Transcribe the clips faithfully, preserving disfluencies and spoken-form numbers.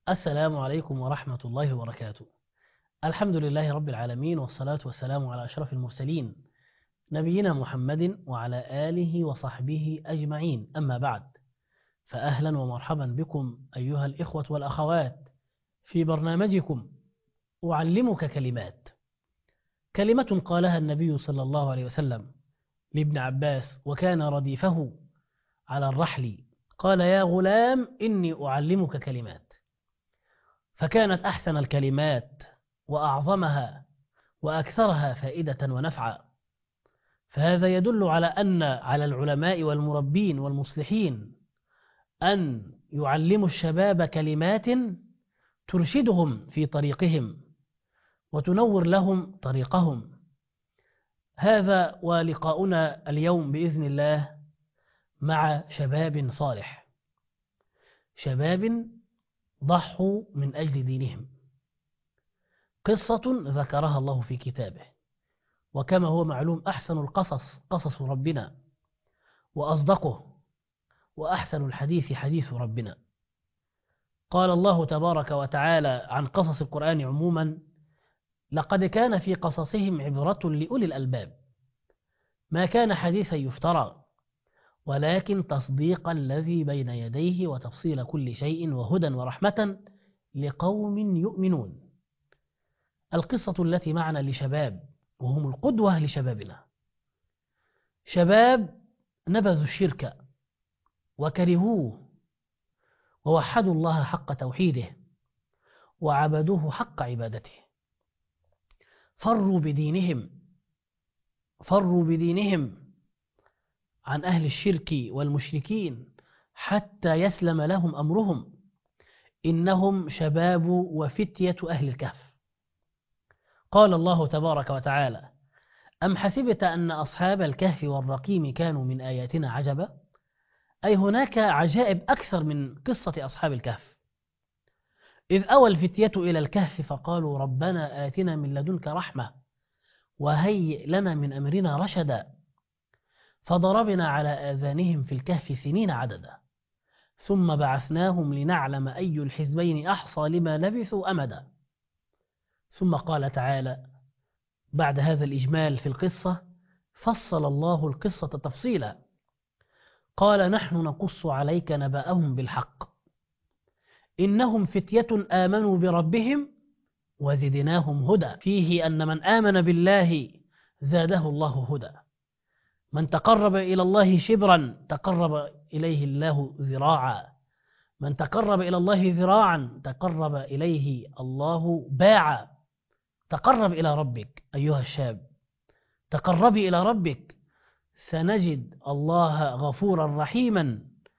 السلام عليكم ورحمة الله وبركاته. الحمد لله رب العالمين، والصلاة والسلام على أشرف المرسلين نبينا محمد وعلى آله وصحبه أجمعين، أما بعد، فأهلا ومرحبا بكم أيها الإخوة والأخوات في برنامجكم أعلمك كلمات. كلمة قالها النبي صلى الله عليه وسلم لابن عباس وكان رديفه على الرحل، قال: يا غلام إني أعلمك كلمات. فكانت أحسن الكلمات وأعظمها وأكثرها فائدة ونفعا. فهذا يدل على أن على العلماء والمربين والمصلحين أن يعلموا الشباب كلمات ترشدهم في طريقهم وتنور لهم طريقهم. هذا ولقاؤنا اليوم بإذن الله مع شباب صالح، شباب ضحوا من أجل دينهم. قصة ذكرها الله في كتابه، وكما هو معلوم أحسن القصص قصص ربنا، وأصدقه وأحسن الحديث حديث ربنا. قال الله تبارك وتعالى عن قصص القرآن عموما: لقد كان في قصصهم عبرة لأولي الألباب، ما كان حديثا يفترى، ولكن تصديق الذي بين يديه وتفصيل كل شيء وهدى ورحمة لقوم يؤمنون. القصة التي معنا لشباب وهم القدوة لشبابنا، شباب نبذوا الشرك وكرهوه ووحدوا الله حق توحيده وعبدوه حق عبادته، فروا بدينهم فروا بدينهم عن أهل الشرك والمشركين حتى يسلم لهم أمرهم. إنهم شباب وفتية أهل الكهف. قال الله تبارك وتعالى: أم حسبت أن أصحاب الكهف والرقيم كانوا من آياتنا عجبا؟ أي هناك عجائب أكثر من قصة أصحاب الكهف. إذ أوى الفتية إلى الكهف فقالوا ربنا آتنا من لدنك رحمة وهيئ لنا من أمرنا رشدا، فضربنا على آذانهم في الكهف سنين عددا، ثم بعثناهم لنعلم أي الحزبين أحصى لما لبثوا أمدا. ثم قال تعالى بعد هذا الإجمال في القصة: فصل الله القصة تفصيلا، قال: نحن نقص عليك نبأهم بالحق، إنهم فتية آمنوا بربهم وزدناهم هدى. فيه أن من آمن بالله زاده الله هدى، من تقرب إلى الله شبرا تقرب إليه الله ذراعا، من تقرب إلى الله ذراعا تقرب إليه الله باعا. تقرب إلى ربك أيها الشاب، تقربي إلى ربك، سنجد الله غفورا رحيما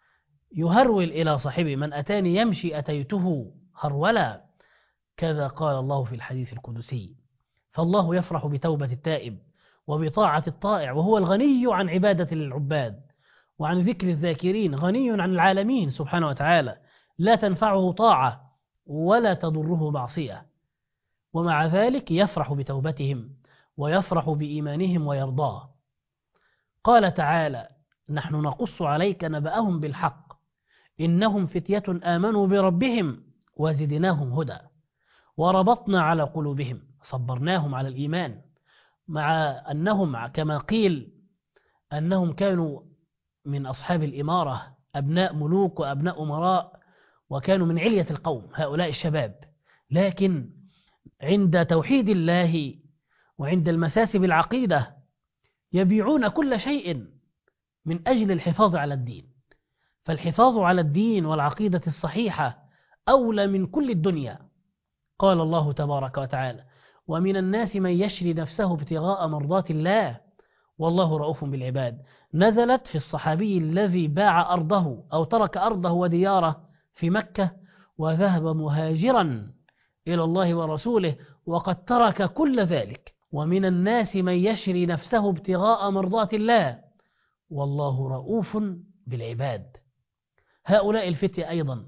يهرول إلى صاحبه: من أتاني يمشي أتيته هرولا، كذا قال الله في الحديث القدسي. فالله يفرح بتوبة التائب وبطاعة الطائع، وهو الغني عن عبادة العباد وعن ذكر الذاكرين، غني عن العالمين سبحانه وتعالى، لا تنفعه طاعة ولا تضره معصية، ومع ذلك يفرح بتوبتهم ويفرح بإيمانهم ويرضاه. قال تعالى: نحن نقص عليك نبأهم بالحق، إنهم فتية آمنوا بربهم وزدناهم هدى، وربطنا على قلوبهم، صبرناهم على الإيمان، مع أنهم كما قيل أنهم كانوا من أصحاب الإمارة، أبناء ملوك وأبناء أمراء، وكانوا من علية القوم هؤلاء الشباب، لكن عند توحيد الله وعند المساس بالعقيدة يبيعون كل شيء من أجل الحفاظ على الدين. فالحفاظ على الدين والعقيدة الصحيحة أولى من كل الدنيا. قال الله تبارك وتعالى: ومن الناس من يشري نفسه ابتغاء مرضات الله والله رؤوف بالعباد. نزلت في الصحابي الذي باع أرضه أو ترك أرضه ودياره في مكة وذهب مهاجرا إلى الله ورسوله وقد ترك كل ذلك. ومن الناس من يشري نفسه ابتغاء مرضات الله والله رؤوف بالعباد. هؤلاء الفتية أيضا،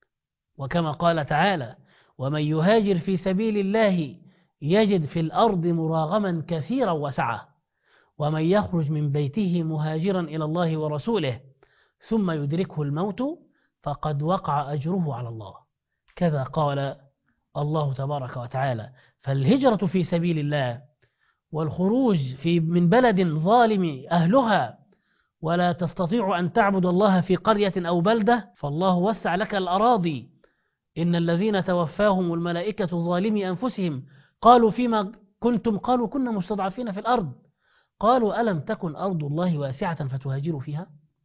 وكما قال تعالى: ومن يهاجر في سبيل الله يجد في الأرض مراغما كثيرا وسعة، ومن يخرج من بيته مهاجرا إلى الله ورسوله ثم يدركه الموت فقد وقع أجره على الله، كذا قال الله تبارك وتعالى. فالهجرة في سبيل الله والخروج في من بلد ظالم أهلها ولا تستطيع أن تعبد الله في قرية أو بلدة، فالله وسع لك الأراضي. إن الذين توفاهم الملائكة ظالمي أنفسهم قالوا فيما كنتم؟ قالوا كنا مستضعفين في الأرض. قالوا ألم تكن أرض الله واسعة فتهاجروا فيها؟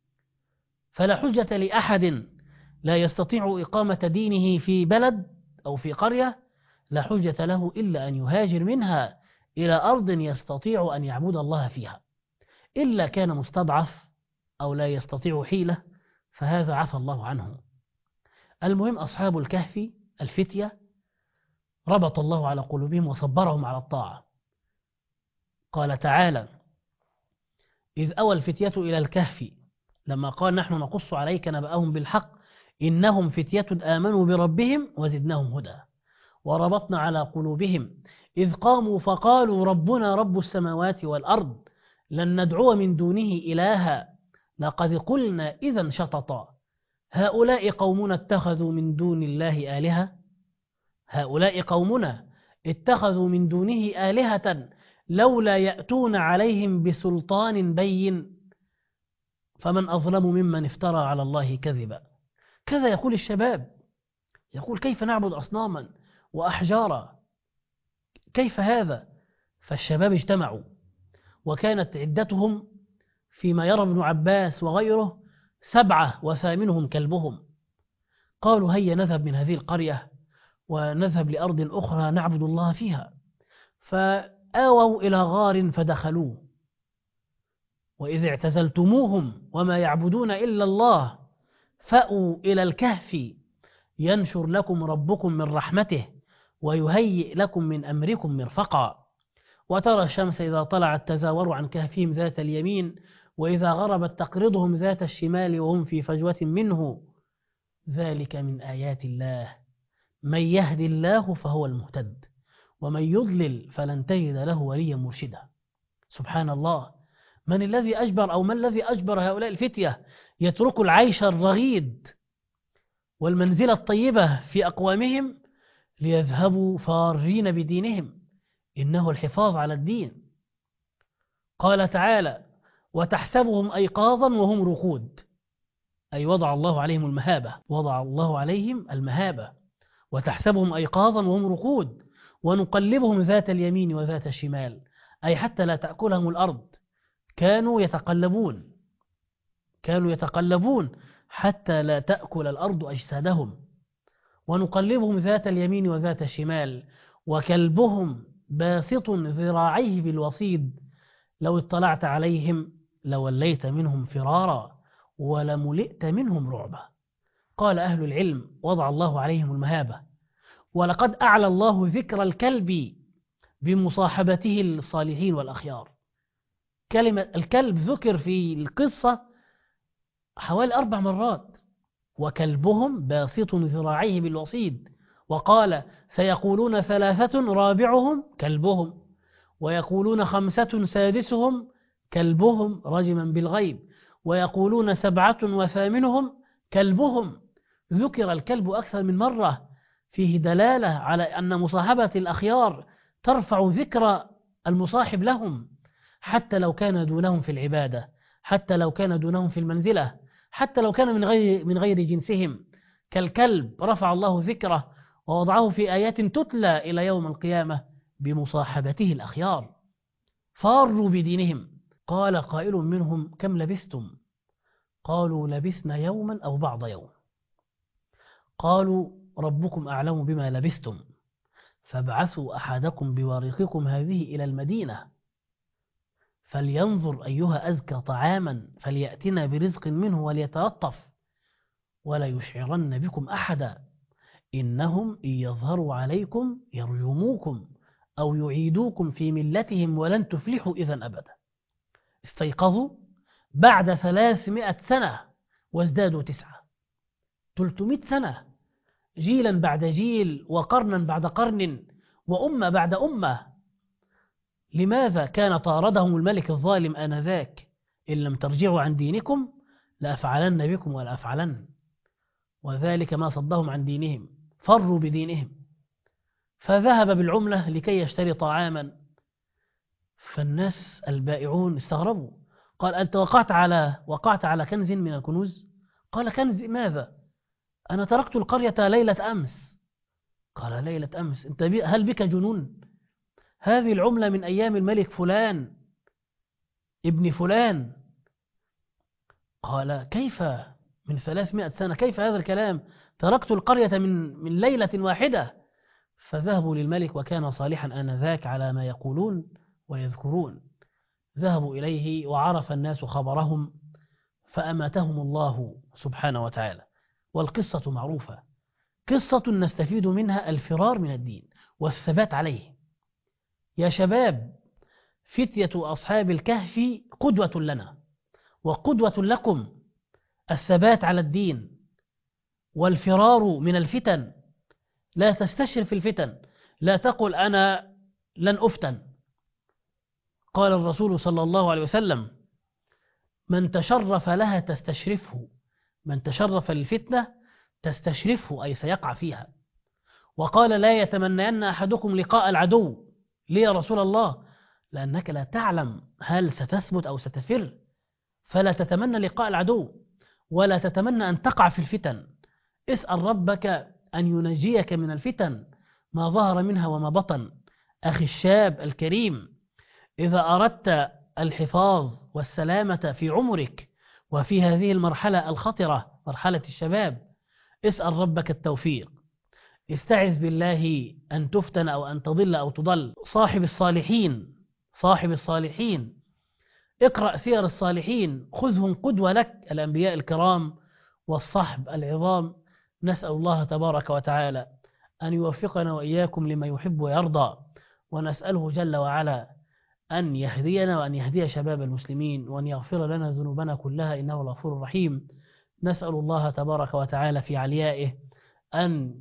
فلا حجة لأحد لا يستطيع إقامة دينه في بلد أو في قرية، لا حجة له إلا أن يهاجر منها إلى أرض يستطيع أن يعبد الله فيها، إلا كان مستضعف أو لا يستطيع حيلة، فهذا عفى الله عنه. المهم أصحاب الكهف الفتية ربط الله على قلوبهم وصبرهم على الطاعة. قال تعالى: إذ أوى الفتية إلى الكهف لما قال نحن نقص عليك نبأهم بالحق إنهم فتية آمنوا بربهم وزدناهم هدى وربطنا على قلوبهم إذ قاموا فقالوا ربنا رب السماوات والأرض لن ندعو من دونه إلها لقد قلنا إذا شططا هؤلاء قومنا اتخذوا من دون الله آلهة هؤلاء قومنا اتخذوا من دونه آلهة لولا يأتون عليهم بسلطان بين فمن أظلم ممن افترى على الله كذبا. كذا يقول الشباب، يقول كيف نعبد أصناما وأحجارا؟ كيف هذا؟ فالشباب اجتمعوا، وكانت عدتهم فيما يرى ابن عباس وغيره سبعة وثامنهم كلبهم. قالوا هيا نذهب من هذه القرية ونذهب لأرض أخرى نعبد الله فيها. فآووا إلى غار فدخلوه، وإذ اعتزلتموهم وما يعبدون إلا الله فأووا إلى الكهف ينشر لكم ربكم من رحمته ويهيئ لكم من أمركم مرفقا وترى الشمس إذا طلعت تزاور عن كهفهم ذات اليمين وإذا غربت تقرضهم ذات الشمال وهم في فجوة منه ذلك من آيات الله من يهد الله فهو المهتد ومن يضلل فلن تجد له وليا مرشدا. سبحان الله، من الذي أجبر أو من الذي أجبر هؤلاء الفتية يتركوا العيش الرغيد والمنزلة الطيبة في أقوامهم ليذهبوا فارين بدينهم؟ إنه الحفاظ على الدين. قال تعالى: وتحسبهم أيقاظا وهم رقود، أي وضع الله عليهم المهابة وضع الله عليهم المهابة وتحسبهم أيقاظا وهم رقود ونقلبهم ذات اليمين وذات الشمال، أي حتى لا تأكلهم الأرض. كانوا يتقلبون كانوا يتقلبون حتى لا تأكل الأرض أجسادهم. ونقلبهم ذات اليمين وذات الشمال وكلبهم باسط ذراعيه بالوصيد لو اطلعت عليهم لوليت منهم فرارا ولملئت منهم رعبا. قال أهل العلم: وضع الله عليهم المهابة. ولقد أعلى الله ذكر الكلب بمصاحبته الصالحين والأخيار. كلمة الكلب ذكر في القصة حوالي أربع مرات. وكلبهم باسط ذراعيه بالوصيد، وقال: سيقولون ثلاثة رابعهم كلبهم ويقولون خمسة سادسهم كلبهم رجما بالغيب ويقولون سبعة وثامنهم كلبهم. ذكر الكلب أكثر من مرة، فيه دلالة على أن مصاحبة الأخيار ترفع ذكر المصاحب لهم، حتى لو كان دونهم في العبادة، حتى لو كان دونهم في المنزلة، حتى لو كان من غير من غير جنسهم. كالكلب رفع الله ذكره ووضعه في آيات تتلى إلى يوم القيامة بمصاحبته الأخيار. فاروا بدينهم. قال قائل منهم: كم لبثتم؟ قالوا: لبثنا يوما أو بعض يوم. قالوا: ربكم أعلم بما لبثتم فابعثوا أحدكم بورقكم هذه إلى المدينة فلينظر أيها أزكى طعاما فليأتنا برزق منه وليتلطف ولا يشعرن بكم أحدا إنهم إن يظهروا عليكم يرجموكم أو يعيدوكم في ملتهم ولن تفلحوا إذا أبدا. استيقظوا بعد ثلاثمائة سنة وازدادوا تسعة، ثلاثمائة سنة، جيلا بعد جيل وقرنا بعد قرن وأمة بعد أمة. لماذا كان طاردهم الملك الظالم آنذاك: إن لم ترجعوا عن دينكم لأفعلن بكم ولا أفعلن، وذلك ما صدهم عن دينهم. فروا بدينهم، فذهب بالعملة لكي يشتري طعاما. فالناس البائعون استغربوا، قال: أنت وقعت على وقعت على كنز من الكنوز؟ قال: كنز ماذا؟ أنا تركت القرية ليلة أمس. قال: ليلة أمس؟ أنت هل بك جنون؟ هذه العملة من أيام الملك فلان ابن فلان. قال: كيف من ثلاثمائة سنة؟ كيف هذا الكلام؟ تركت القرية من من ليلة واحدة. فذهبوا للملك، وكان صالحا آنذاك على ما يقولون ويذكرون. ذهبوا إليه وعرف الناس خبرهم، فأماتهم الله سبحانه وتعالى. والقصة معروفة، قصة نستفيد منها الفرار من الدين والثبات عليه. يا شباب، فتية أصحاب الكهف قدوة لنا وقدوة لكم، الثبات على الدين والفرار من الفتن. لا تستشرف الفتن، لا تقل أنا لن أفتن. قال الرسول صلى الله عليه وسلم: من تشرف لها تستشرفه، من تشرف للفتنة تستشرفه، أي سيقع فيها. وقال: لا يتمنين أحدكم لقاء العدو. ليه يا رسول الله؟ لأنك لا تعلم هل ستثبت أو ستفر، فلا تتمنى لقاء العدو، ولا تتمنى أن تقع في الفتن. اسأل ربك أن ينجيك من الفتن ما ظهر منها وما بطن. أخي الشاب الكريم، إذا أردت الحفاظ والسلامة في عمرك وفي هذه المرحلة الخطرة، مرحلة الشباب، اسأل ربك التوفيق. استعذ بالله أن تفتن أو أن تضل أو تضل. صاحب الصالحين صاحب الصالحين اقرأ سير الصالحين، خذهم قدوة لك، الأنبياء الكرام والصحب العظام. نسأل الله تبارك وتعالى أن يوفقنا وإياكم لما يحب ويرضى، ونسأله جل وعلا أن يهدينا وأن يهدي شباب المسلمين، وأن يغفر لنا ذنوبنا كلها، إنه الغفور الرحيم. نسأل الله تبارك وتعالى في عليائه أن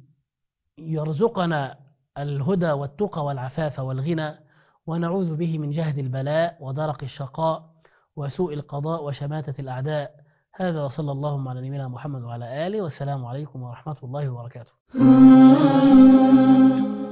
يرزقنا الهدى والتقى والعفاف والغنى، ونعوذ به من جهد البلاء ودرق الشقاء وسوء القضاء وشماتة الأعداء. هذا وصلى الله على نبينا محمد وعلى آله، والسلام عليكم ورحمة الله وبركاته.